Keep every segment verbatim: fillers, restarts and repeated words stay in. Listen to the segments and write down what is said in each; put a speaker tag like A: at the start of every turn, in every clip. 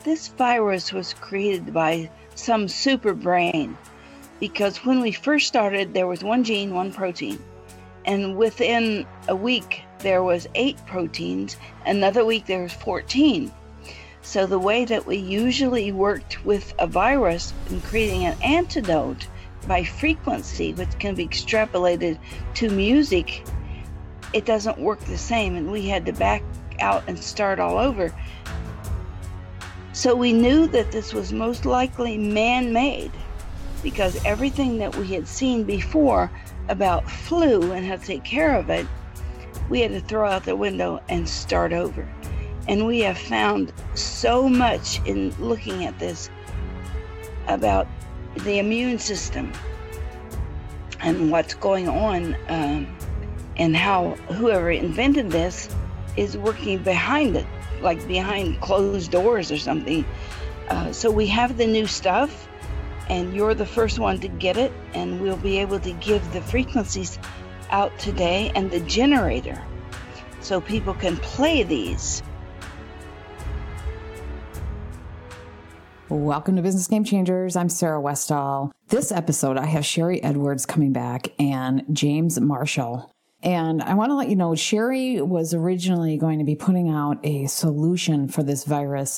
A: this virus was created by some super brain, because when we first started, there was one gene, one protein. And within a week, there was eight proteins. Another week, there was fourteen. So the way that we usually worked with a virus in creating an antidote by frequency, which can be extrapolated to music, it doesn't work the same. And we had to back out and start all over. So we knew that this was most likely man-made, because everything that we had seen before about flu and how to take care of it, we had to throw out the window and start over. And we have found so much in looking at this about the immune system and what's going on, um, and how whoever invented this is working behind it, like behind closed doors or something. Uh, so we have the new stuff, and you're the first one to get it, and we'll be able to give the frequencies out today and the generator so people can play these.
B: Welcome to Business Game Changers. I'm Sarah Westall. This episode, I have Sherry Edwards coming back and James Marshall. And I want to let you know, Sherry was originally going to be putting out a solution for this virus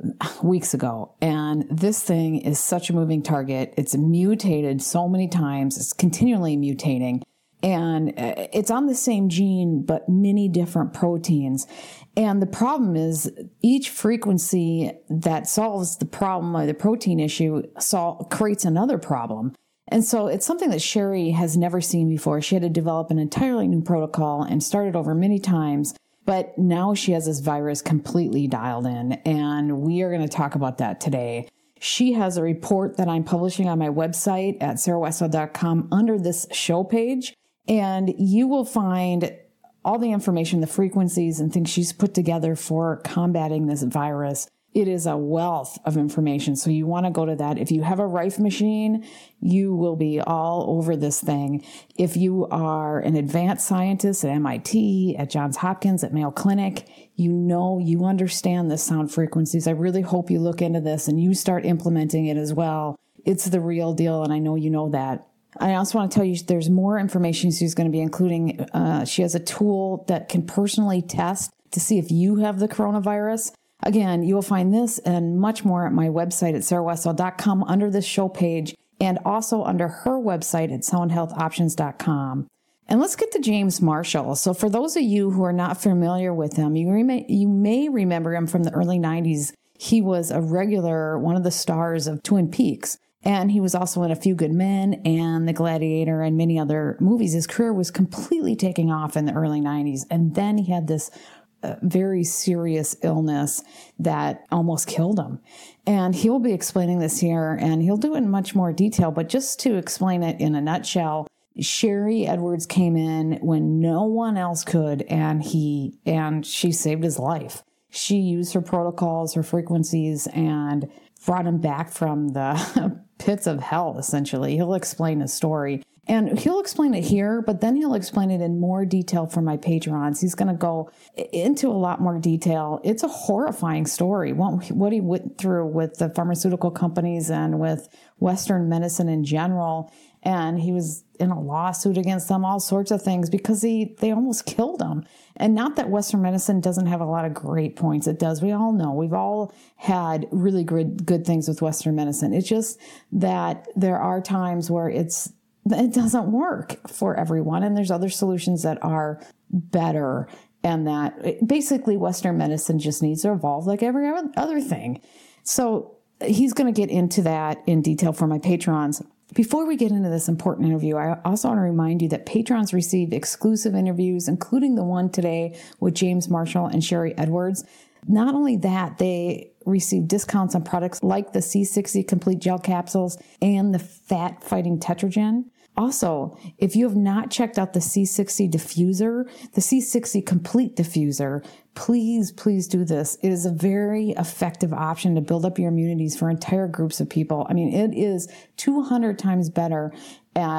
B: weeks ago. And this thing is such a moving target. It's mutated so many times. It's continually mutating. And it's on the same gene, but many different proteins. And the problem is each frequency that solves the problem or the protein issue sol- creates another problem. And so it's something that Sherry has never seen before. She had to develop an entirely new protocol and started over many times. But now she has this virus completely dialed in, and we are going to talk about that today. She has a report that I'm publishing on my website at sarah westall dot com under this show page, and you will find all the information, the frequencies and things she's put together for combating this virus. It is a wealth of information, so you want to go to that. If you have a Rife machine, you will be all over this thing. If you are an advanced scientist at M I T, at Johns Hopkins, at Mayo Clinic, you know, you understand the sound frequencies. I really hope you look into this and you start implementing it as well. It's the real deal, and I know you know that. I also want to tell you there's more information she's going to be including. Uh, she has a tool that can personally test to see if you have the coronavirus. Again, you will find this and much more at my website at sarah westall dot com under this show page, and also under her website at sound health options dot com. And let's get to James Marshall. So for those of you who are not familiar with him, you, rem- you may remember him from the early nineties. He was a regular, one of the stars of Twin Peaks. And he was also in A Few Good Men and The Gladiator and many other movies. His career was completely taking off in the early nineties. And then he had this uh, very serious illness that almost killed him. And he'll be explaining this here, and he'll do it in much more detail. But just to explain it in a nutshell, Sherry Edwards came in when no one else could, and he and she saved his life. She used her protocols, her frequencies, and brought him back from the pits of hell, essentially. He'll explain his story. And he'll explain it here, but then he'll explain it in more detail for my patrons. He's going to go into a lot more detail. It's a horrifying story, what he went through with the pharmaceutical companies and with Western medicine in general. And he was in a lawsuit against them, all sorts of things, because he they almost killed him. And not that Western medicine doesn't have a lot of great points. It does. We all know. We've all had really good, good things with Western medicine. It's just that there are times where it's it doesn't work for everyone. And there's other solutions that are better. And that basically Western medicine just needs to evolve like every other thing. So he's going to get into that in detail for my patrons. Before we get into this important interview, I also want to remind you that patrons receive exclusive interviews, including the one today with James Marshall and Sherry Edwards. Not only that, they receive discounts on products like the C sixty Complete Gel Capsules and the Fat Fighting Tetragen. Also, if you have not checked out the C sixty Diffuser, the C sixty Complete Diffuser, please, please do this. It is a very effective option to build up your immunities for entire groups of people. I mean, it is two hundred times better at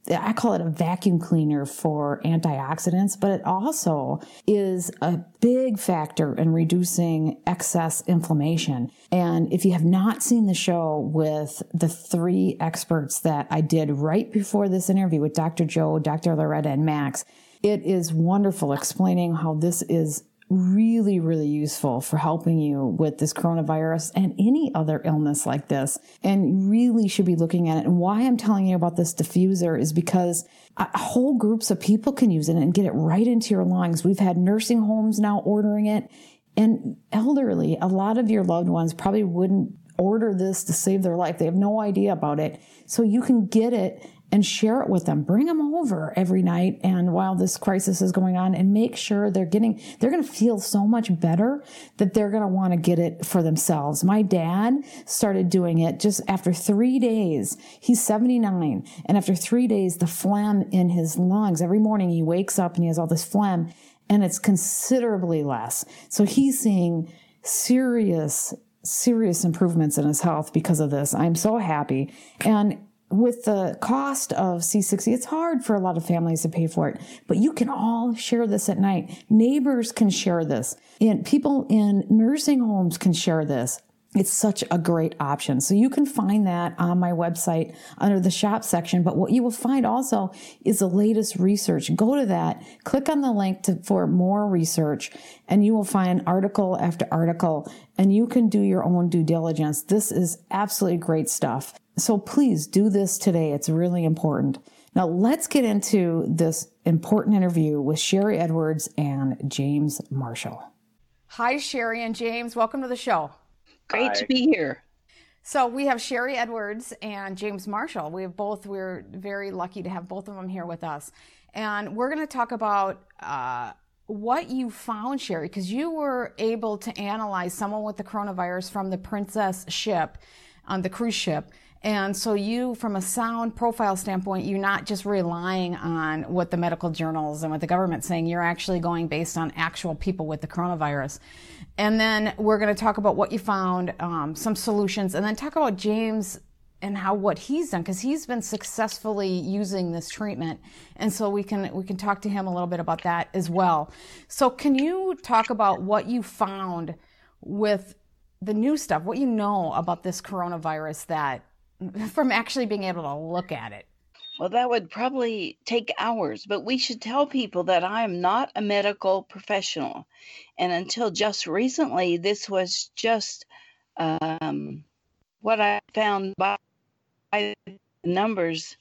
B: I call it a vacuum cleaner for antioxidants, but it also is a big factor in reducing excess inflammation. And if you have not seen the show with the three experts that I did right before this interview with Doctor Joe, Doctor Loretta, and Max, it is wonderful explaining how this is really, really useful for helping you with this coronavirus and any other illness like this. And you really should be looking at it. And why I'm telling you about this diffuser is because whole groups of people can use it and get it right into your lungs. We've had nursing homes now ordering it. And elderly, a lot of your loved ones probably wouldn't order this to save their life. They have no idea about it. So you can get it and share it with them. Bring them over every night and while this crisis is going on, and make sure they're getting, they're going to feel so much better that they're going to want to get it for themselves. My dad started doing it just after three days. He's seventy-nine. And after three days, the phlegm in his lungs, every morning he wakes up and he has all this phlegm, and it's considerably less. So he's seeing serious, serious improvements in his health because of this. I'm so happy. And with the cost of C sixty, it's hard for a lot of families to pay for it, but you can all share this at night. Neighbors can share this, and people in nursing homes can share this. It's such a great option. So you can find that on my website under the shop section. But what you will find also is the latest research. Go to that, click on the link to, for more research, and you will find article after article, and you can do your own due diligence. This is absolutely great stuff. So please do this today. It's really important. Now let's get into this important interview with Sherry Edwards and James Marshall.
C: Hi, Sherry and James. Welcome to the show.
A: Great
D: Hi.
A: to be here.
C: So we have Sherry Edwards and James Marshall. We have both, we're very lucky to have both of them here with us. And we're going to talk about uh, what you found, Sherry, because you were able to analyze someone with the coronavirus from the Princess ship, on the cruise ship. And so you, from a sound profile standpoint, you're not just relying on what the medical journals and what the government's saying. You're actually going based on actual people with the coronavirus. And then we're going to talk about what you found, um, some solutions, and then talk about James and how what he's done, because he's been successfully using this treatment. And so we can we can talk to him a little bit about that as well. So can you talk about what you found with the new stuff, what you know about this coronavirus, that from actually being able to look at it?
A: Well, that would probably take hours, but we should tell people that I am not a medical professional. And until just recently, this was just um, what I found by the numbers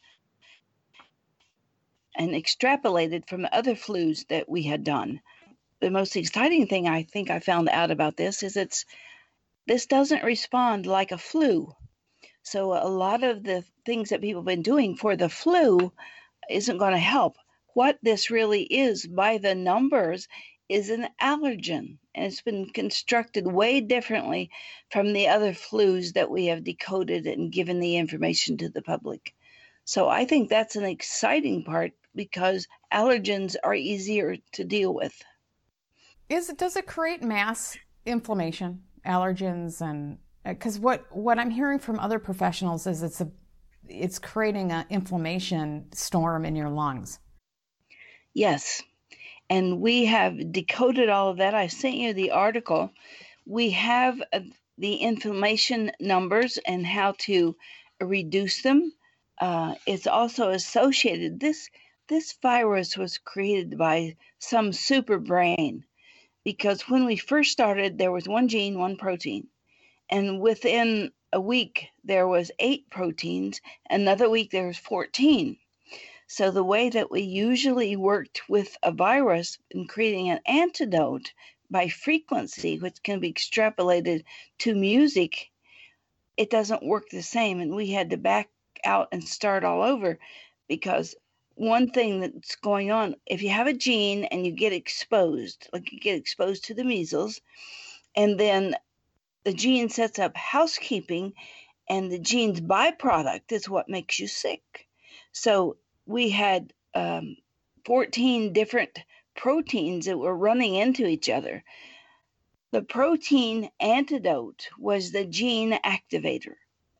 A: and extrapolated from other flus that we had done. The most exciting thing I think I found out about this is it's this doesn't respond like a flu. So a lot of the things that people have been doing for the flu isn't going to help. What this really is, by the numbers, is an allergen. And it's been constructed way differently from the other flus that we have decoded and given the information to the public. So I think that's an exciting part, because allergens are easier to deal with.
C: Is it, does it create mass inflammation, allergens, and because what, what I'm hearing from other professionals is it's a it's creating an inflammation storm in your lungs.
A: Yes, and we have decoded all of that. I sent you the article. We have uh, the inflammation numbers and how to reduce them. Uh, it's also associated. This this virus was created by some super brain, because when we first started, there was one gene, one protein. And within a week, there was eight proteins. Another week, there was fourteen. So the way that we usually worked with a virus in creating an antidote by frequency, which can be extrapolated to music, it doesn't work the same. And we had to back out and start all over, because one thing that's going on, if you have a gene and you get exposed, like you get exposed to the measles, and then the gene sets up housekeeping, and the gene's byproduct is what makes you sick. So we had um, fourteen different proteins that were running into each other. The protein antidote was the gene activator.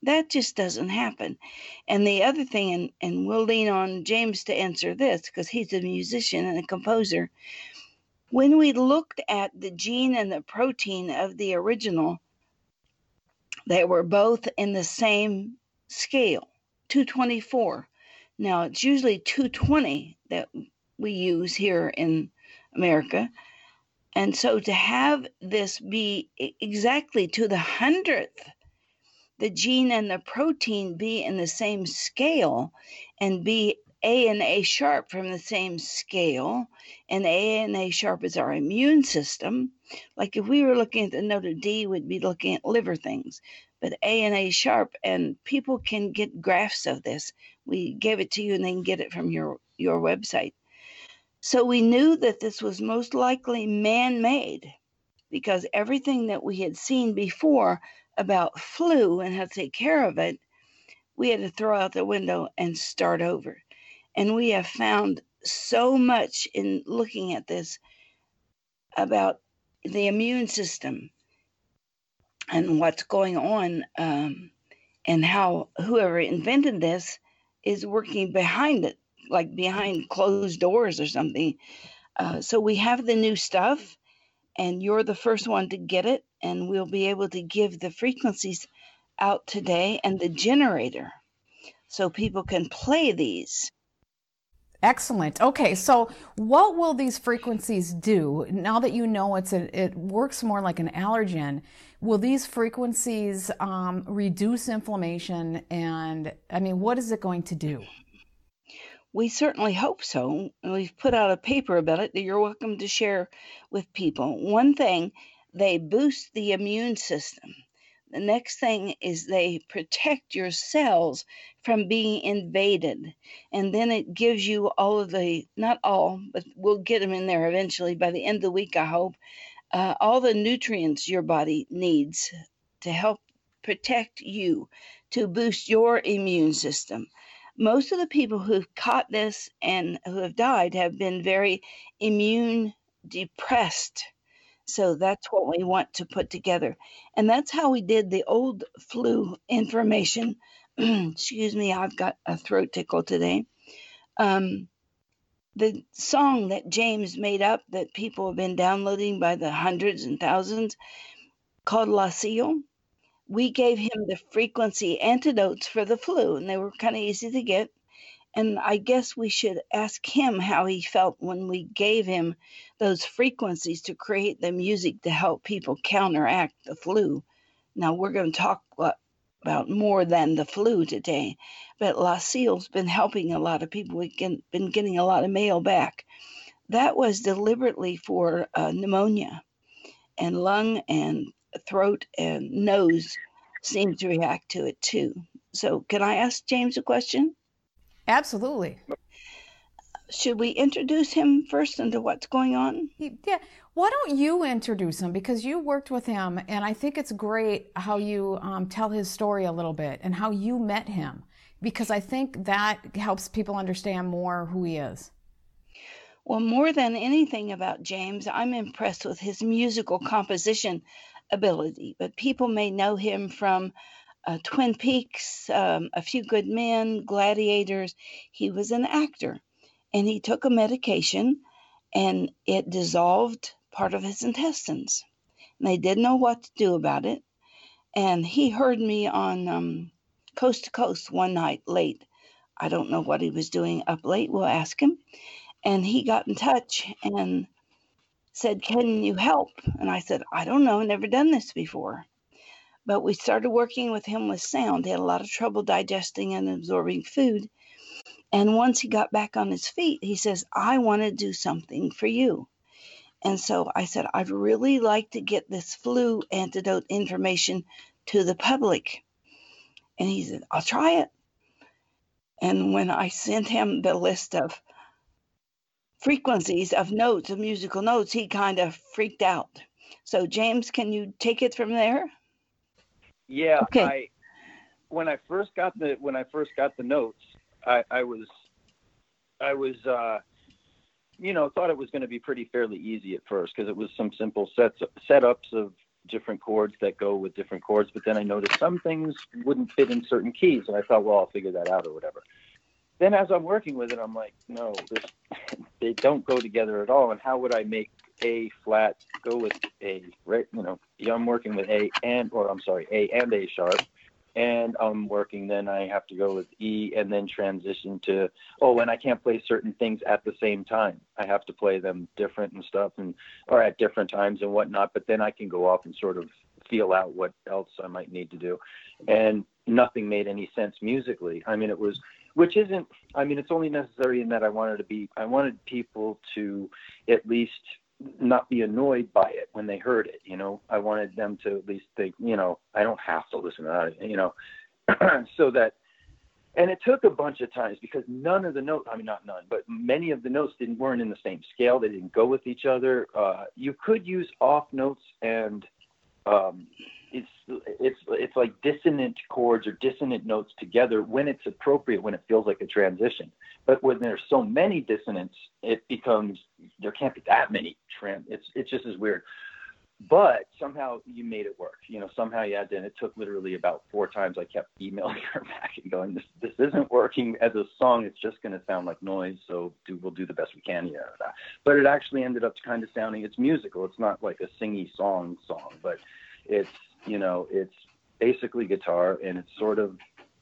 A: That just doesn't happen. And the other thing, and, and we'll lean on James to answer this because he's a musician and a composer. When we looked at the gene and the protein of the original, they were both in the same scale, two twenty-four. Now, it's usually two twenty that we use here in America. And so to have this be exactly to the hundredth, the gene and the protein be in the same scale and be A and A sharp from the same scale, and A and A sharp is our immune system. Like if we were looking at the note of D, we'd be looking at liver things, but A and A sharp, and people can get graphs of this. We gave it to you and they can get it from your, your website. So we knew that this was most likely man-made because everything that we had seen before about flu and how to take care of it, we had to throw out the window and start over. And we have found so much in looking at this about the immune system and what's going on, um, and how whoever invented this is working behind it, like behind closed doors or something. Uh, so we have the new stuff, and you're the first one to get it, and we'll be able to give the frequencies out today and the generator so people can play these.
C: Excellent. Okay, so what will these frequencies do now that you know it's a, it works more like an allergen? Will these frequencies um, reduce inflammation? And I mean, what is it going to do?
A: We certainly hope so. We've put out a paper about it that you're welcome to share with people. One thing, they boost the immune system. The next thing is they protect your cells from being invaded. And then it gives you all of the, not all, but we'll get them in there eventually by the end of the week, I hope, uh, all the nutrients your body needs to help protect you, to boost your immune system. Most of the people who've caught this and who have died have been very immune depressed. So that's what we want to put together. And that's how we did the old flu information. Excuse me, I've got a throat tickle today. Um, the song that James made up that people have been downloading by the hundreds and thousands called La Sille. We gave him the frequency antidotes for the flu, and they were kind of easy to get. And I guess we should ask him how he felt when we gave him those frequencies to create the music to help people counteract the flu. Now, we're going to talk about more than the flu today, but La Sille's been helping a lot of people. We've been getting a lot of mail back. That was deliberately for uh, pneumonia, and lung and throat and nose seem to react to it too. So can I ask James a question?
C: Absolutely.
A: Should we introduce him first into what's going on?
C: Yeah. Why don't you introduce him? Because you worked with him, and I think it's great how you um, tell his story a little bit and how you met him, because I think that helps people understand more who he is.
A: Well, more than anything about James, I'm impressed with his musical composition ability, but people may know him from uh, Twin Peaks, um, A Few Good Men, Gladiators. He was an actor, and he took a medication, and it dissolved part of his intestines. And they didn't know what to do about it. And he heard me on um, Coast to Coast one night late. I don't know what he was doing up late. We'll ask him. And he got in touch and said, "Can you help?" And I said, "I don't know, never done this before." But we started working with him with sound. He had a lot of trouble digesting and absorbing food. And once he got back on his feet, he says, "I want to do something for you." And so I said, "I'd really like to get this flu antidote information to the public." And he said, "I'll try it." And when I sent him the list of frequencies of notes, of musical notes, he kind of freaked out. So James, can you take it from there?
D: Yeah.
A: Okay.
D: I, when I first got the, when I first got the notes, I, I was, I was, uh, you know, thought it was going to be pretty fairly easy at first because it was some simple sets, setups of different chords that go with different chords, but then I noticed some things wouldn't fit in certain keys, and I thought, well, I'll figure that out or whatever. Then as I'm working with it, I'm like, no, this, they don't go together at all. And how would I make A flat go with A, right? You know, I'm working with A and, or I'm sorry, A and A sharp. And I'm working, then I have to go with E and then transition to, oh, and I can't play certain things at the same time. I have to play them different and stuff, and or at different times and whatnot. But then I can go off and sort of feel out what else I might need to do. And nothing made any sense musically. I mean, it was, which isn't, I mean, it's only necessary in that I wanted to be, I wanted people to at least not be annoyed by it when they heard it. You know, I wanted them to at least think, you know, I don't have to listen to that, you know, so that, and it took a bunch of times because none of the notes, I mean, not none, but many of the notes didn't, weren't in the same scale. They didn't go with each other. Uh, you could use off notes and, um, it's, it's, it's like dissonant chords or dissonant notes together when it's appropriate, when it feels like a transition. But when there's so many dissonants, it becomes, there can't be that many trans, it's, it's just as weird. But somehow you made it work. You know, somehow you had to, and it took literally about four times. I kept emailing her back and going, this, this isn't working as a song. It's just going to sound like noise. So do, we'll do the best we can here. But it actually ended up kind of sounding, it's musical. It's not like a singy song song, but it's, you know, it's basically guitar, and it's sort of,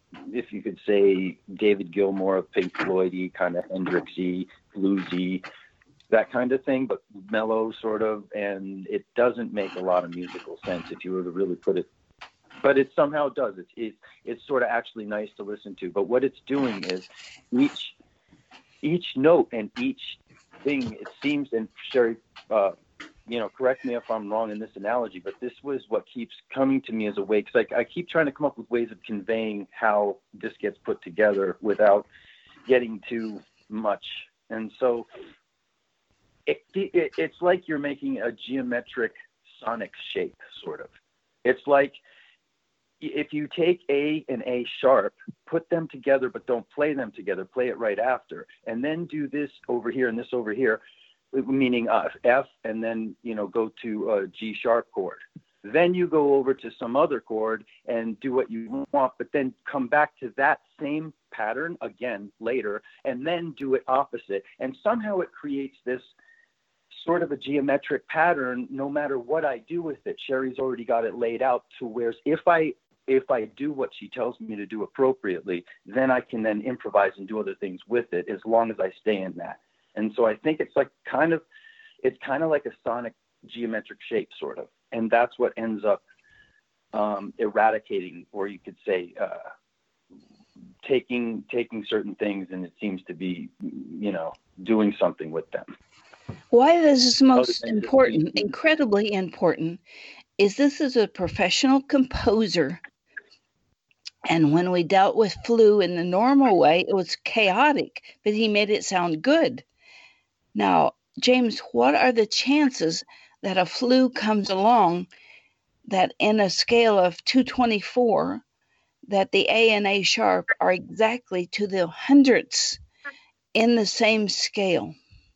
D: if you could say, David Gilmour of Pink Floyd-y, kind of Hendrix-y, bluesy, that kind of thing, but mellow sort of, and it doesn't make a lot of musical sense if you were to really put it, but it somehow does. It's, it, it's sort of actually nice to listen to, but what it's doing is each, each note and each thing, it seems, and Sherry, uh, you know, correct me if I'm wrong in this analogy, but this was what keeps coming to me as a way, because I, I keep trying to come up with ways of conveying how this gets put together without getting too much. And so it, it, it's like you're making a geometric sonic shape, sort of. It's like if you take A and A sharp, put them together, but don't play them together, play it right after, and then do this over here and this over here, meaning uh, F, and then, you know, go to a G sharp chord. Then you go over to some other chord and do what you want, but then come back to that same pattern again later, and then do it opposite. And somehow it creates this sort of a geometric pattern no matter what I do with it. Sherry's already got it laid out to where if I if I do what she tells me to do appropriately, then I can then improvise and do other things with it as long as I stay in that. And so I think it's like kind of, it's kind of like a sonic geometric shape, sort of. And that's what ends up um, eradicating, or you could say, uh, taking taking certain things, and it seems to be, you know, doing something with them.
A: Why this is most important, incredibly important, is this is a professional composer. And when we dealt with Flew in the normal way, it was chaotic, but he made it sound good. Now, James, what are the chances that a Flew comes along that in a scale of two twenty-four, that the A and A sharp are exactly to the hundredths in the same scale?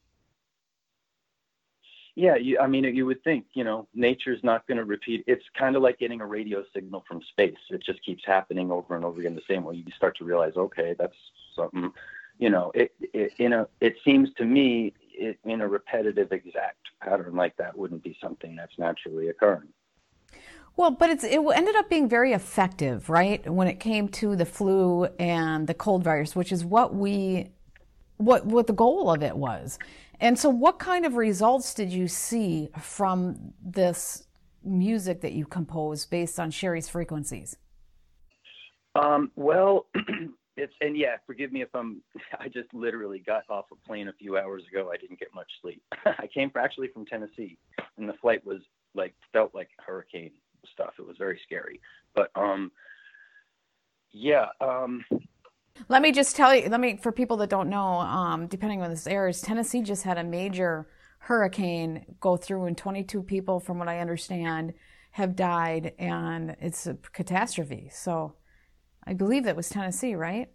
D: Yeah, you, I mean, you would think, you know, nature's not going to repeat. It's kind of like getting a radio signal from space. It just keeps happening over and over again the same way. You start to realize, okay, that's something, you know, it, it, in a, it seems to me it, in a repetitive exact pattern like that wouldn't be something that's naturally occurring.
C: Well, but it's, it ended up being very effective, right? When it came to the flu and the cold virus, which is what we, what, what the goal of it was. And so what kind of results did you see from this music that you composed based on Sherry's frequencies?
D: Um, well, it's, and yeah, forgive me if I'm, I just literally got off a plane a few hours ago. I didn't get much sleep. I came for, actually from Tennessee, and the flight was like, felt like hurricane stuff. It was very scary, but, um, yeah, um,
C: Let me just tell you, let me, for people that don't know, um, depending on this airs, Tennessee just had a major hurricane go through, and twenty-two people, from what I understand, have died, and it's a catastrophe. So I believe that was Tennessee, right?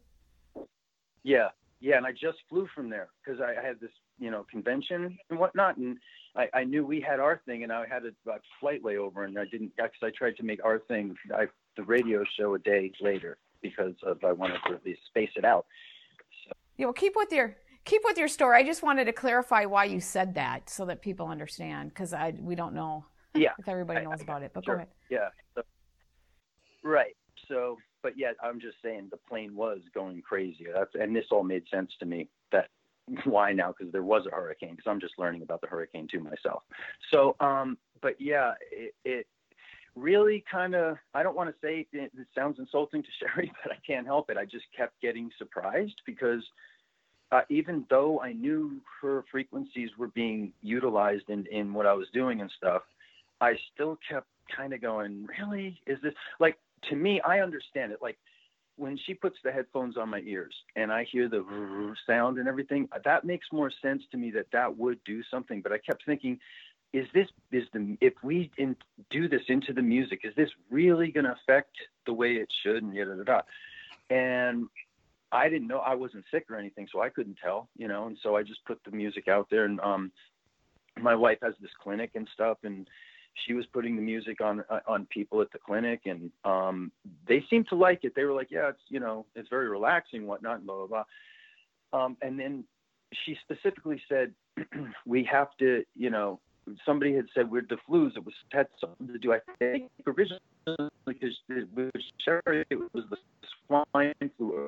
D: Yeah. Yeah. And I just flew from there because I, I had this, you know, convention and whatnot. And I, I knew we had our thing, and I had a, a flight layover, and I didn't, because I tried to make our thing, I, the radio show a day later, because of, I wanted to at least space it out. So.
C: Yeah, well, keep with your keep with your story. I just wanted to clarify why you said that, so that people understand, because I we don't know
D: yeah,
C: if everybody knows
D: I, I,
C: about it. But
D: sure.
C: go ahead.
D: Yeah. So, right. So, but yeah, I'm just saying the plane was going crazy. That's, and this all made sense to me. That why now? Because there was a hurricane. Because I'm just learning about the hurricane too myself. So, um, but yeah, it, it really kind of, I don't want to say it, it sounds insulting to Sherry, but I can't help it. I just kept getting surprised because uh, even though I knew her frequencies were being utilized in, in what I was doing and stuff, I still kept kind of going, really? Is this like, to me, I understand it. Like when she puts the headphones on my ears and I hear the sound and everything, that makes more sense to me that that would do something. But I kept thinking, is this, is the, if we in, do this into the music, is this really going to affect the way it should? And yada, yada, yada. And I didn't know, I wasn't sick or anything, so I couldn't tell, you know? And so I just put the music out there, and um, my wife has this clinic and stuff, and she was putting the music on, uh, on people at the clinic, and um, they seemed to like it. They were like, yeah, it's, you know, it's very relaxing, whatnot, and blah, blah, blah. Um, and then she specifically said, we have to, you know, somebody had said we're the flus. It was had something to do, I think, originally, because it was Sherry, it was the swine flu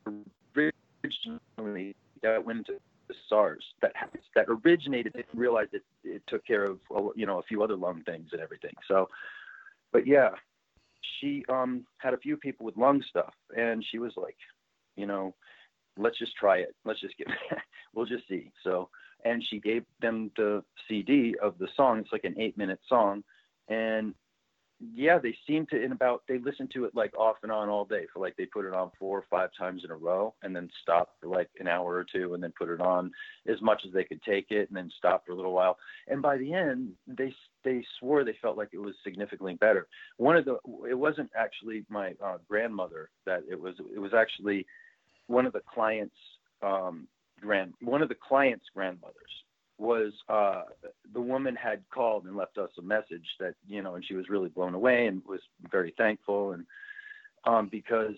D: originally that went into the SARS that that originated. They realized it, it took care of, you know, a few other lung things and everything. So, but yeah, she um had a few people with lung stuff, and she was like, you know, let's just try it. Let's just get, we'll just see. So. And she gave them the C D of the song. It's like an eight minute song. And yeah, they seem to, in about, they listen to it like off and on all day, for like, they put it on four or five times in a row and then stop for like an hour or two and then put it on as much as they could take it and then stop for a little while. And by the end, they, they swore they felt like it was significantly better. One of the, it wasn't actually my uh, grandmother that it was, it was actually one of the clients, um, grand one of the client's grandmothers was uh the woman had called and left us a message that, you know, and she was really blown away and was very thankful, and um because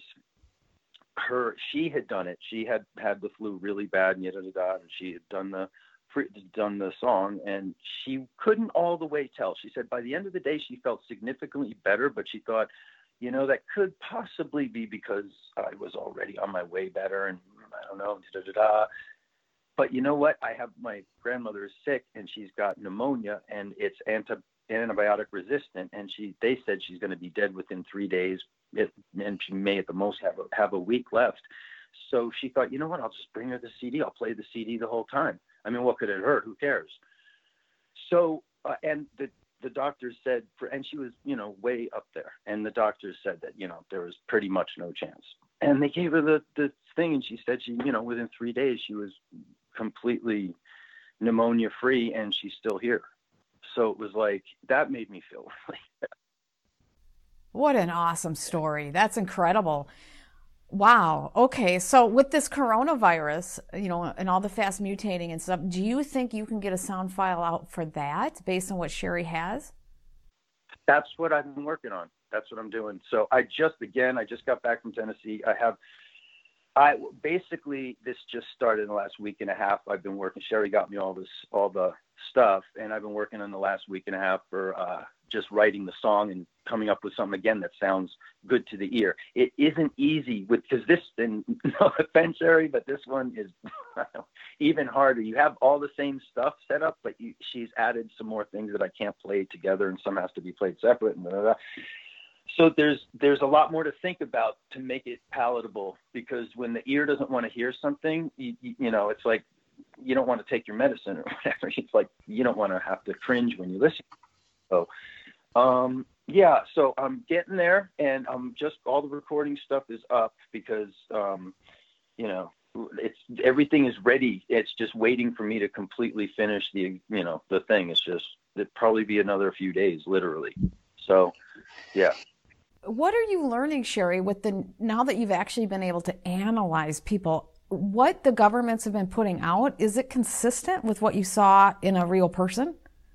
D: her she had done it, she had had the flu really bad, and yada, yada, yada, and she had done the done the song, and she couldn't all the way tell. She said by the end of the day she felt significantly better, but she thought, you know, that could possibly be because I was already on my way better, and I don't know, da, da, da. But you know what? I have, my grandmother is sick, and she's got pneumonia, and it's anti, antibiotic resistant. And she, they said she's going to be dead within three days, it, and she may at the most have a, have a week left. So she thought, you know what? I'll just bring her the C D. I'll play the C D the whole time. I mean, what could it hurt? Who cares? So, uh, and the, the doctors said, for, and she was, you know, way up there. And the doctors said that, you know, there was pretty much no chance. And they gave her the, the thing, and she said she, you know, within three days she was completely pneumonia free, and she's still here. So it was like, that made me feel really bad.
C: What an awesome story. That's incredible. Wow. Okay. So with this coronavirus, you know, and all the fast mutating and stuff, do you think you can get a sound file out for that based on what Sherry has?
D: That's what I've been working on. That's what I'm doing. So I just, again, I just got back from Tennessee. I have, I basically, this just started in the last week and a half. I've been working, Sherry got me all this, all the stuff, and I've been working on the last week and a half for uh, just writing the song and coming up with something, again, that sounds good to the ear. It isn't easy with, because this, and no offense, Sherry, but this one is even harder. You have all the same stuff set up, but you, she's added some more things that I can't play together, and some has to be played separate, and blah, blah, blah. So there's there's a lot more to think about to make it palatable, because when the ear doesn't want to hear something, you, you, you know, it's like you don't want to take your medicine or whatever. It's like you don't want to have to cringe when you listen. So, um, yeah, so I'm getting there, and I'm just, all the recording stuff is up because, um, you know, it's, everything is ready. It's just waiting for me to completely finish the, you know, the thing. It's just, it'd probably be another few days, literally. So, yeah.
C: What are you learning, Sherry, with the, now that you've actually been able to analyze people, what the governments have been putting out? Is it consistent with what you saw in a real person?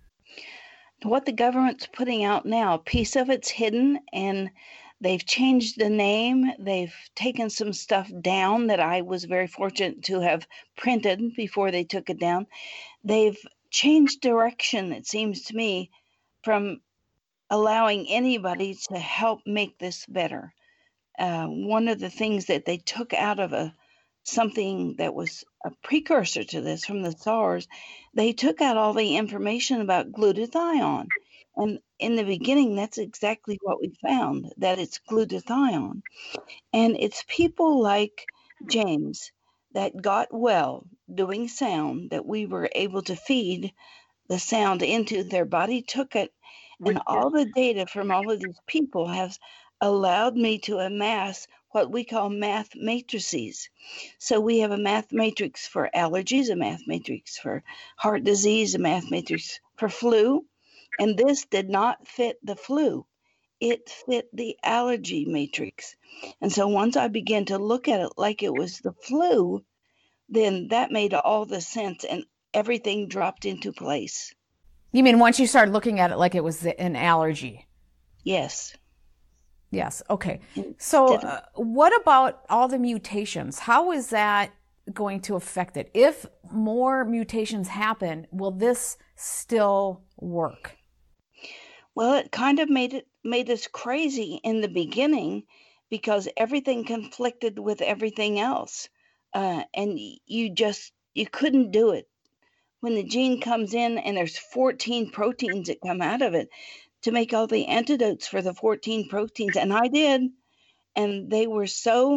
A: what the government's putting out now, a piece of it's hidden, and they've changed the name. They've taken some stuff down that I was very fortunate to have printed before they took it down. They've changed direction, it seems to me, from allowing anybody to help make this better. Uh, one of the things that they took out of a something that was a precursor to this from the SARS, they took out all the information about glutathione. And in the beginning, that's exactly what we found, that it's glutathione. And it's people like James that got well doing sound that we were able to feed the sound into. Their body took it, and all the data from all of these people has allowed me to amass what we call math matrices. So we have a math matrix for allergies, a math matrix for heart disease, a math matrix for flu, and this did not fit the flu. It fit the allergy matrix. And so once I began to look at it like it was the flu, then that made all the sense and everything dropped into place.
C: You mean once you started looking at it like it was an allergy?
A: Yes.
C: Yes. Okay. So uh, what about all the mutations? How is that going to affect it? If more mutations happen, will this still work?
A: Well, it kind of made it made us crazy in the beginning because everything conflicted with everything else. Uh, and you just, you couldn't do it. When the gene comes in and there's fourteen proteins that come out of it, to make all the antidotes for the fourteen proteins, and I did, and they were so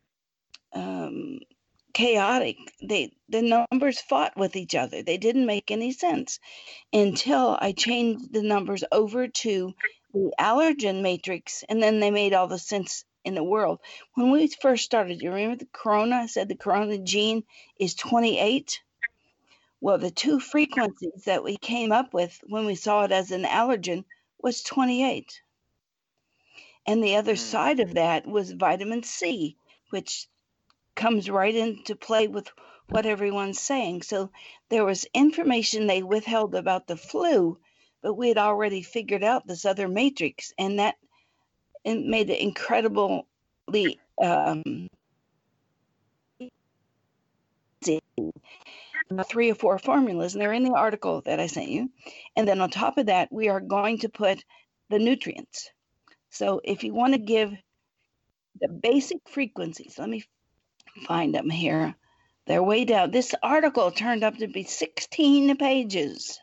A: um, chaotic. They the numbers fought with each other. They didn't make any sense until I changed the numbers over to the allergen matrix, and then they made all the sense in the world. When we first started, you remember the corona? I said the corona gene is twenty-eight. Well, the two frequencies that we came up with when we saw it as an allergen was twenty-eight. And the other side of that was vitamin C, which comes right into play with what everyone's saying. So there was information they withheld about the flu, but we had already figured out this other matrix, and that it made it incredibly um, easy. Three or four formulas, and they're in the article that I sent you. And then on top of that, we are going to put the nutrients. So if you want to give the basic frequencies, let me find them here. They're way down. This article turned up to be sixteen pages.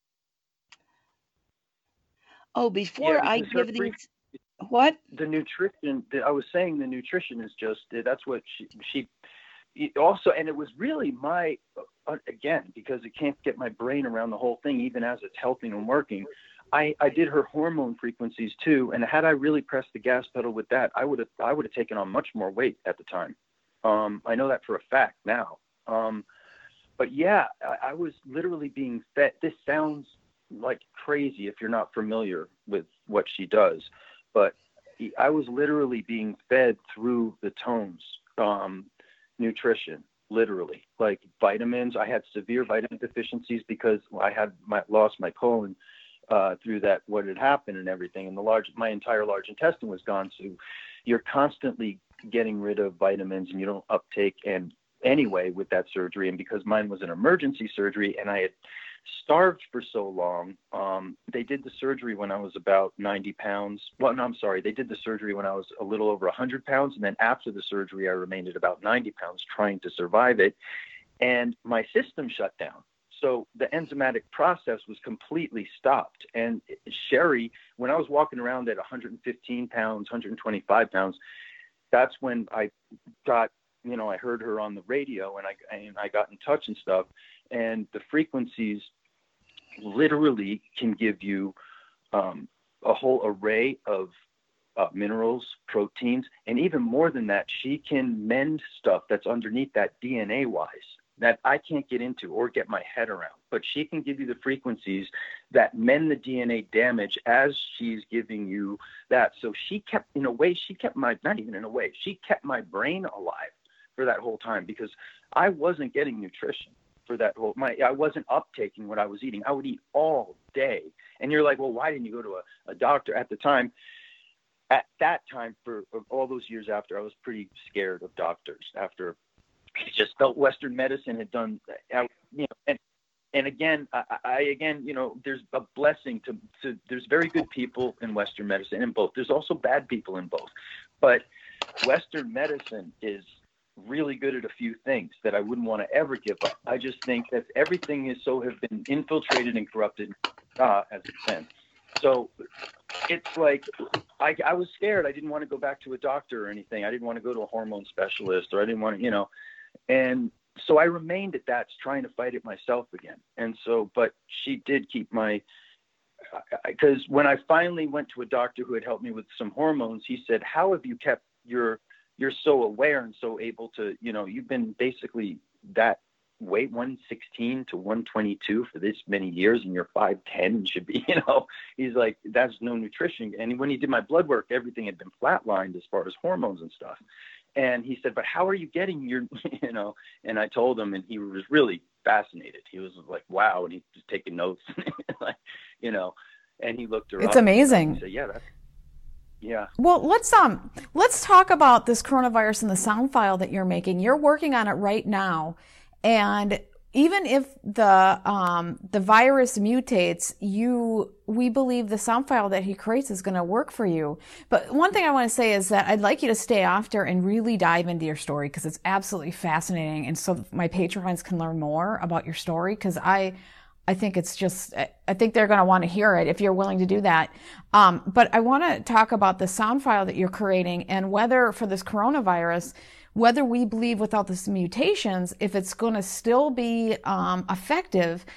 A: Oh, before
D: Yeah,
A: I give
D: free,
A: these, what?
D: The nutrition, the, I was saying the nutrition is just, that's what she, she also, and it was really my, uh, again, because it can't get my brain around the whole thing, even as it's helping and working. I, I did her hormone frequencies too, and had I really pressed the gas pedal with that, I would have I would have taken on much more weight at the time. Um, I know that for a fact now. Um, but yeah, I, I was literally being fed. This sounds like crazy if you're not familiar with what she does, but I was literally being fed through the tones, um, nutrition, literally, like vitamins. I had severe vitamin deficiencies because I had my, lost my colon uh, through that, what had happened and everything. And the large, my entire large intestine was gone. So you're constantly getting rid of vitamins and you don't uptake. And anyway, with that surgery, and because mine was an emergency surgery and I had starved for so long, um, they did the surgery when I was about ninety pounds. Well, no, I'm sorry. They did the surgery when I was a little over one hundred pounds. And then after the surgery, I remained at about ninety pounds trying to survive it. And my system shut down. So the enzymatic process was completely stopped. And Sherry, when I was walking around at one hundred fifteen pounds, one hundred twenty-five pounds, that's when I got, you know, I heard her on the radio and I, and I got in touch and stuff. And the frequencies literally can give you um, a whole array of uh, minerals, proteins, and even more than that, she can mend stuff that's underneath that D N A-wise that I can't get into or get my head around. But she can give you the frequencies that mend the D N A damage as she's giving you that. So she kept, in a way, she kept my, not even in a way, she kept my brain alive for that whole time because I wasn't getting nutrition. for that whole, my, I wasn't uptaking what I was eating. I would eat all day. And you're like, well, why didn't you go to a, a doctor at the time? At that time, for all those years after, I was pretty scared of doctors after I just felt Western medicine had done, you know, and, and again, I, I, again, you know, there's a blessing to, to, there's very good people in Western medicine in both. There's also bad people in both, but Western medicine is really good at a few things that I wouldn't want to ever give up. I just think that everything is so have been infiltrated and corrupted, uh, as it's been. So it's like, I, I was scared. I didn't want to go back to a doctor or anything. I didn't want to go to a hormone specialist, or I didn't want to, you know, and so I remained at that, trying to fight it myself again. And so, but she did keep my, because when I finally went to a doctor who had helped me with some hormones, he said, how have you kept your, you're so aware and so able to, you know, you've been basically that weight one sixteen to one twenty-two for this many years, and you're five ten should be, you know, he's like, that's no nutrition. And when he did my blood work, everything had been flatlined as far as hormones and stuff. And he said, but how are you getting your, you know, and I told him, and he was really fascinated. He was like, wow. And he was taking notes, like, you know, and he looked her
C: It's
D: up
C: amazing.
D: and said, yeah, that's, yeah.
C: Well, let's um let's talk about this coronavirus and the sound file that you're making. You're working on it right now, and even if the um the virus mutates, you we believe the sound file that he creates is going to work for you. But one thing I want to say is that I'd like you to stay after and really dive into your story, because it's absolutely fascinating, and so my patrons can learn more about your story, because I. I think it's just, I think they're going to want to hear it if you're willing to do that. Um, but I want to talk about the sound file that you're creating, and whether for this coronavirus, whether we believe without these mutations, if it's going to still be um, effective,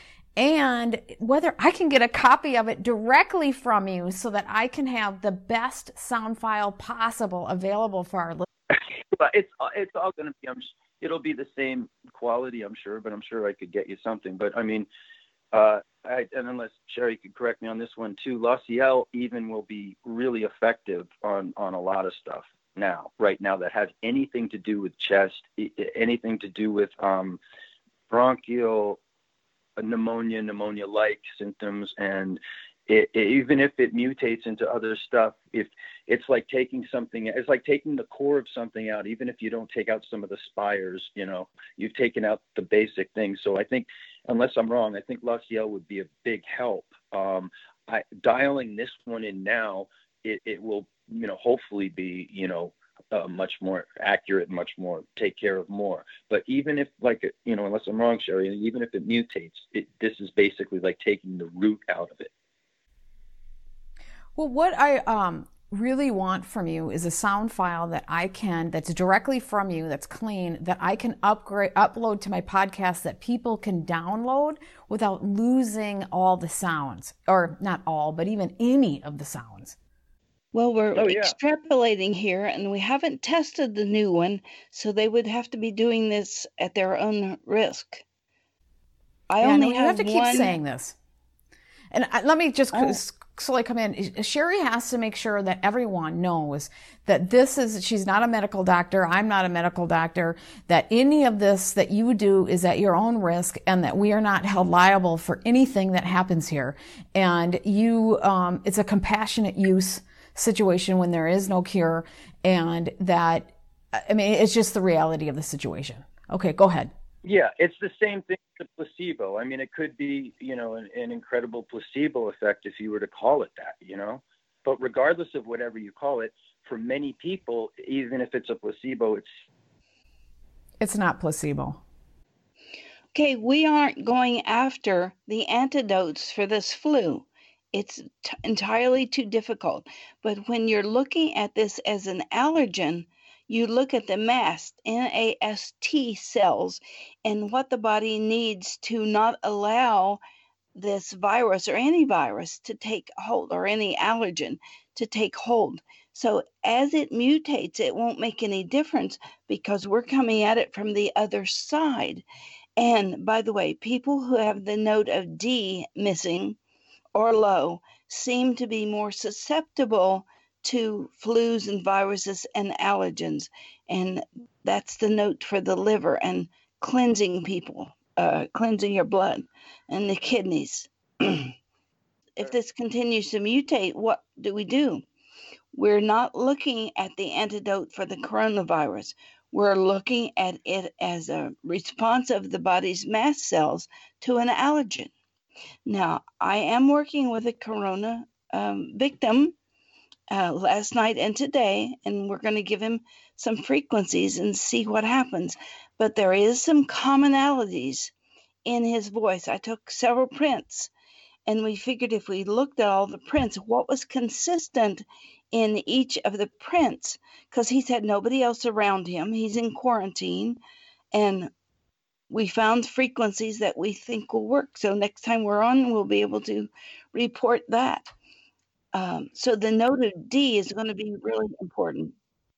C: and whether I can get a copy of it directly from you so that I can have the best sound file possible available for our listeners.
D: But it's, it's all going to be, I'm, it'll be the same quality, I'm sure, but I'm sure I could get you something. But I mean, Uh, I, and unless Sherry could correct me on this one too, La Ciel even will be really effective on, on a lot of stuff now, right now, that has anything to do with chest, anything to do with um, bronchial pneumonia, pneumonia-like symptoms. And it, it, even if it mutates into other stuff, if it's like taking something, it's like taking the core of something out. Even if you don't take out some of the spires, you know, you've taken out the basic things. So I think, unless I'm wrong, I think La Ciel would be a big help. Um, I, dialing this one in now, it, it will, you know, hopefully be, you know, uh, much more accurate, much more take care of more. But even if, like, you know, unless I'm wrong, Sherry, even if it mutates, it, this is basically like taking the root out of it.
C: Well, what I um, really want from you is a sound file that I can, that's directly from you, that's clean, that I can upgrade, upload to my podcast, that people can download without losing all the sounds, or not all, but even any of the sounds.
A: Well, we're
D: Oh, yeah.
A: extrapolating here, and we haven't tested the new one, so they would have to be doing this at their own risk. I
C: Yeah,
A: only
C: no, you
A: have,
C: have to keep
A: one.
C: saying this. And I, let me just
A: Oh.
C: slowly come in. Sherry has to make sure that everyone knows that this is, she's not a medical doctor. I'm not a medical doctor. That any of this that you do is at your own risk, and that we are not held liable for anything that happens here. And you, um, it's a compassionate use situation when there is no cure, and that, I mean, it's just the reality of the situation. Okay, go ahead.
D: Yeah, it's the same thing with the placebo. I mean, it could be, you know, an, an incredible placebo effect if you were to call it that, you know. But regardless of whatever you call it, for many people, even if it's a placebo, it's...
C: It's not placebo.
A: Okay, we aren't going after the antidotes for this flu. It's t- entirely too difficult. But when you're looking at this as an allergen, you look at the mast, N A S T cells, and what the body needs to not allow this virus or any virus to take hold, or any allergen to take hold. So as it mutates, it won't make any difference, because we're coming at it from the other side. And by the way, people who have the note of D missing or low seem to be more susceptible to flus and viruses and allergens. And that's the note for the liver and cleansing people uh, cleansing your blood and the kidneys. If this continues to mutate, what do we do? We're not looking at the antidote for the coronavirus. We're looking at it as a response of the body's mast cells to an allergen. Now, I am working with a corona um, victim uh, last night and today, and we're going to give him some frequencies and see what happens. But there is some commonalities in his voice. I took several prints, and we figured if we looked at all the prints, what was consistent in each of the prints, because he's had nobody else around him. He's in quarantine, and we found frequencies that we think will work. So next time we're on, we'll be able to report that. Um, so the note of D is going to be really important.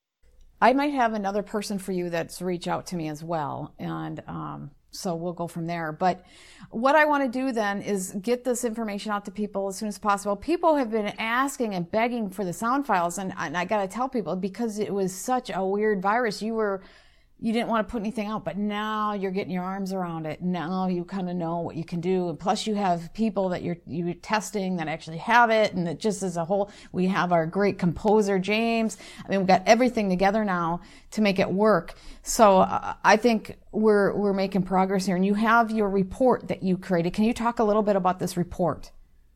C: I might have another person for you that's reach out to me as well. And um, so we'll go from there. But what I want to do then is get this information out to people as soon as possible. People have been asking and begging for the sound files. And, and I got to tell people, because it was such a weird virus, you were, you didn't want to put anything out, but now you're getting your arms around it. Now you kind of know what you can do. And plus you have people that you're, you're testing that actually have it. And it just as a whole, we have our great composer, James. I mean, we've got everything together now to make it work. So uh, I think we're, we're making progress here. And you have your report that you created. Can you talk a little bit about this report?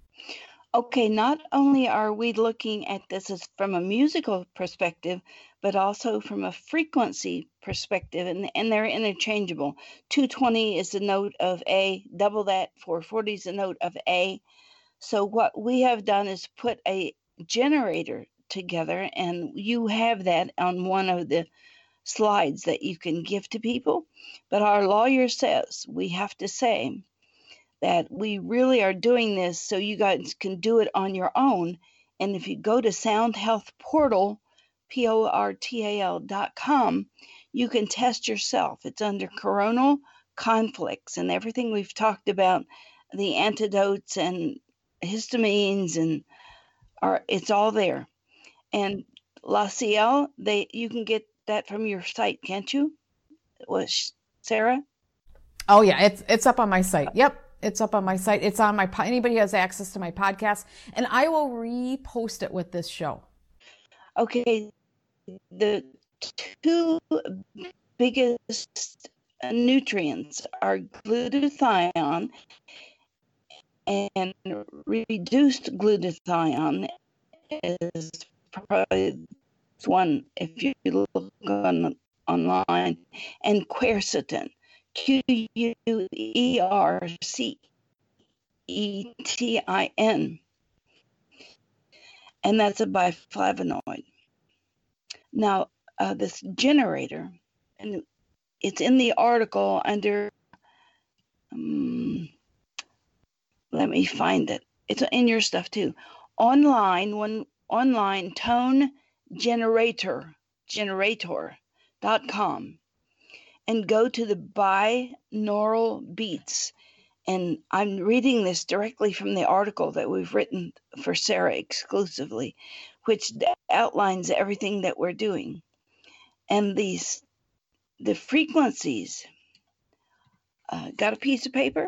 A: Okay, not only are we looking at this as from a musical perspective, but also from a frequency perspective, and, and they're interchangeable. two twenty is the note of A, double that, four forty is the note of A. So what we have done is put a generator together, and you have that on one of the slides that you can give to people. But our lawyer says we have to say that we really are doing this so you guys can do it on your own. And if you go to Sound Health Portal, P O R T A L dot com, you can test yourself. It's under coronal conflicts and everything we've talked about, the antidotes and histamines, and are it's all there. And La Ciel, they you can get that from your site, can't you? Was Sarah?
C: Oh yeah, it's it's up on my site. Yep. It's up on my site. It's on my, anybody has access to my podcast, and I will repost it with this show.
A: Okay. The two biggest nutrients are glutathione and reduced glutathione is probably one if you look on online, and quercetin. Q U E R C E T I N. And that's a biflavonoid. Now, uh, this generator, and it's in the article under, um, let me find it. It's in your stuff too. Online, one online tone generator, generator dot com. And go to the binaural beats. And I'm reading this directly from the article that we've written for Sarah exclusively, which outlines everything that we're doing. And these, the frequencies, uh, got a piece of paper?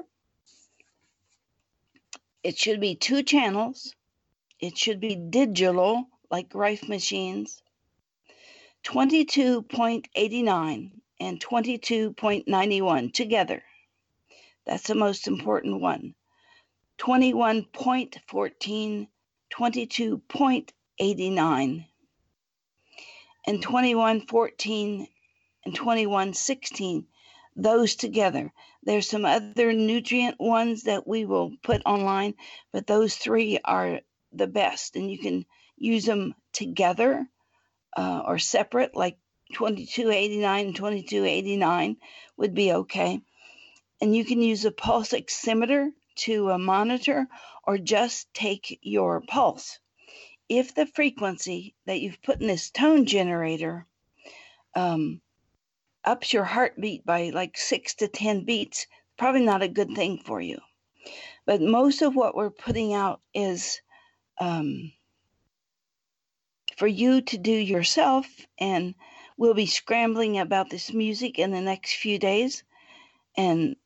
A: It should be two channels. It should be digital, like Rife machines. twenty-two point eight nine. And twenty-two point nine one together. That's the most important one. twenty-one point one four, twenty-two point eight nine, and twenty-one fourteen and twenty-one sixteen, those together. There's some other nutrient ones that we will put online, but those three are the best, and you can use them together uh, or separate, like twenty-two eighty-nine and twenty-two eighty-nine would be okay. And you can use a pulse oximeter to uh, monitor, or just take your pulse. If the frequency that you've put in this tone generator um, ups your heartbeat by like six to ten beats, probably not a good thing for you. But most of what we're putting out is um, for you to do yourself, and we'll be scrambling about this music in the next few days. And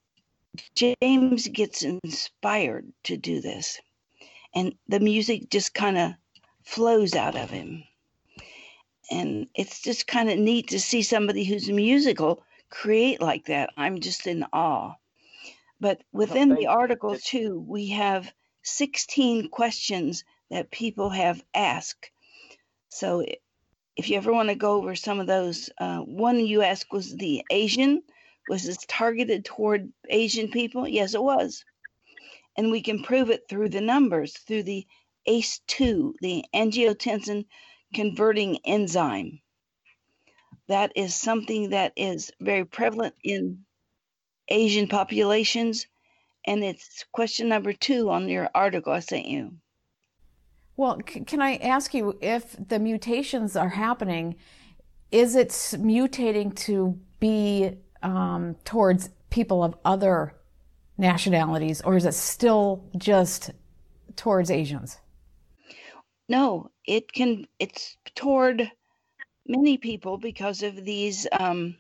A: James gets inspired to do this, and the music just kind of flows out of him. And it's just kind of neat to see somebody who's musical create like that. I'm just in awe. But within the article, too, we have sixteen questions that people have asked. So if you ever want to go over some of those, uh, one you asked was the Asian. Was this targeted toward Asian people? Yes, it was. And we can prove it through the numbers, through the A C E two, the angiotensin converting enzyme. That is something that is very prevalent in Asian populations, and it's question number two on your article I sent you.
C: Well, c- can I ask you, if the mutations are happening, is it s- mutating to be um, towards people of other nationalities, or is it still just towards Asians?
A: No, it can. It's toward many people because of these um,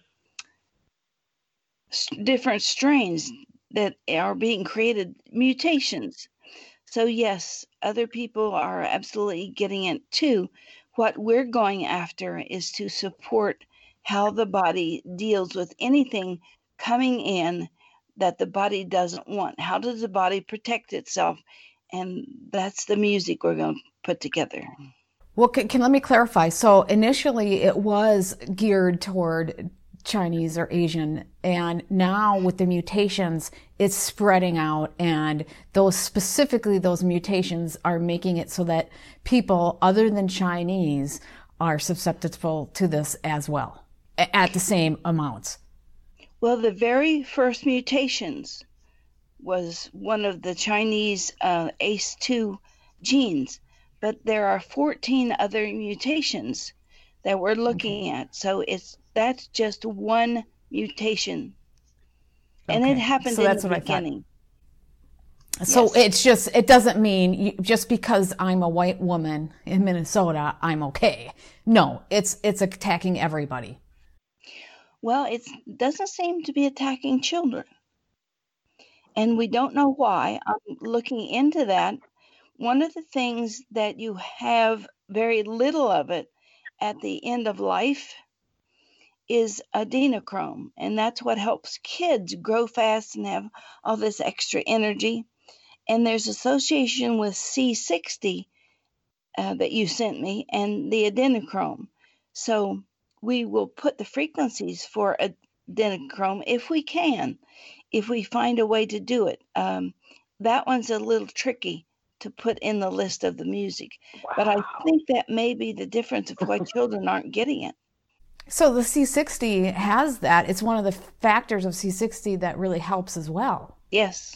A: s- different strains that are being created, mutations. So yes, other people are absolutely getting it too. What we're going after is to support how the body deals with anything coming in that the body doesn't want. How does the body protect itself? And that's the music we're going to put together.
C: Well, can, can let me clarify. So initially it was geared toward Chinese or Asian, and now with the mutations, it's spreading out, and those specifically those mutations are making it so that people other than Chinese are susceptible to this as well, a- at the same amounts.
A: Well, the very first mutations was one of the Chinese uh, A C E two genes, but there are fourteen other mutations that we're looking
C: Okay.
A: at. So it's that's just one mutation, and it
C: Okay.
A: happened
C: So
A: in
C: that's
A: the
C: what I thought.
A: beginning.
C: So
A: Yes.
C: it's just, it doesn't mean you, just because I'm a white woman in Minnesota, I'm okay. No, it's, it's attacking everybody.
A: Well, it doesn't seem to be attacking children, and we don't know why. I'm looking into that. One of the things that you have very little of it at the end of life is adrenochrome, and that's what helps kids grow fast and have all this extra energy. And there's association with C sixty uh, that you sent me and the adrenochrome. So we will put the frequencies for adrenochrome if we can, if we find a way to do it. Um, that one's a little tricky to put in the list of the music, but I think that may be the difference of why children aren't getting it.
C: So the C sixty has that. It's one of the factors of C sixty that really helps as well.
A: Yes.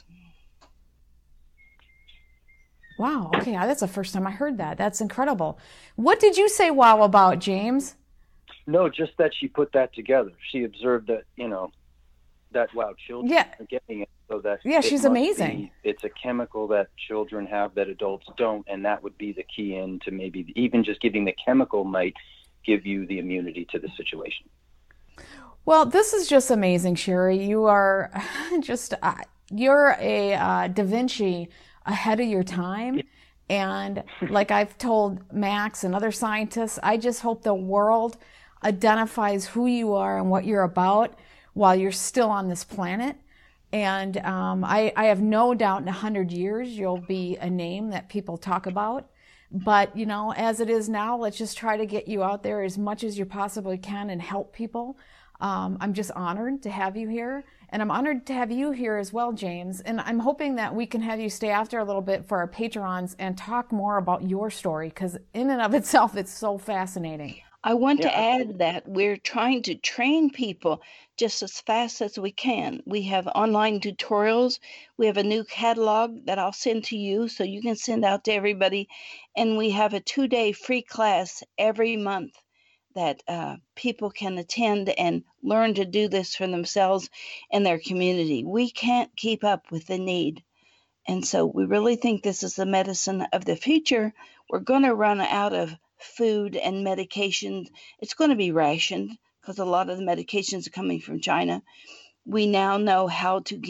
C: Wow. Okay. That's the first time I heard that. That's incredible. What did you say wow about, James?
D: No, just that she put that together. She observed that, you know, that, wow, children
C: Yeah.
D: are getting it. So that
C: Yeah,
D: it
C: she's
D: must
C: amazing.
D: be- it's a chemical that children have that adults don't, and that would be the key in to maybe even just giving the chemical might give you the immunity to the situation.
C: Well, this is just amazing, Sherry. You are just, uh, you're a uh, Da Vinci ahead of your time. And like I've told Max and other scientists, I just hope the world identifies who you are and what you're about while you're still on this planet. And um, I, I have no doubt in a hundred years you'll be a name that people talk about. But, you know, as it is now, let's just try to get you out there as much as you possibly can and help people. Um, I'm just honored to have you here. And I'm honored to have you here as well, James. And I'm hoping that we can have you stay after a little bit for our patrons and talk more about your story, because in and of itself, it's so fascinating.
A: I want
D: Yeah,
A: to add that we're trying to train people just as fast as we can. We have online tutorials. We have a new catalog that I'll send to you so you can send out to everybody. And we have a two-day free class every month that uh, people can attend and learn to do this for themselves and their community. We can't keep up with the need. And so we really think this is the medicine of the future. We're going to run out of food and medication. It's going to be rationed because a lot of the medications are coming from China. We now know how to give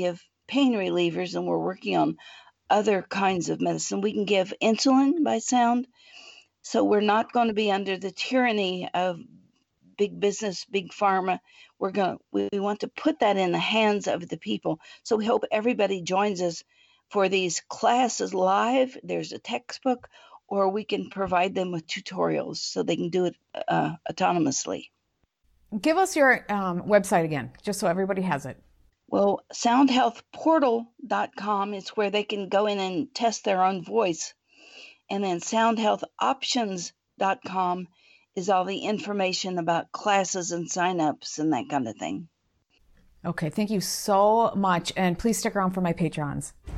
A: pain relievers, and we're working on other kinds of medicine. We can give insulin by sound. So we're not going to be under the tyranny of big business, big pharma. We're going to, we want to put that in the hands of the people. So we hope everybody joins us for these classes live. There's a textbook, or we can provide them with tutorials so they can do it uh, autonomously.
C: Give us your um, website again, just so everybody has it.
A: Well, sound health portal dot com is where they can go in and test their own voice. And then sound health options dot com is all the information about classes and signups and that kind of thing.
C: Okay, thank you so much. And please stick around for my Patrons.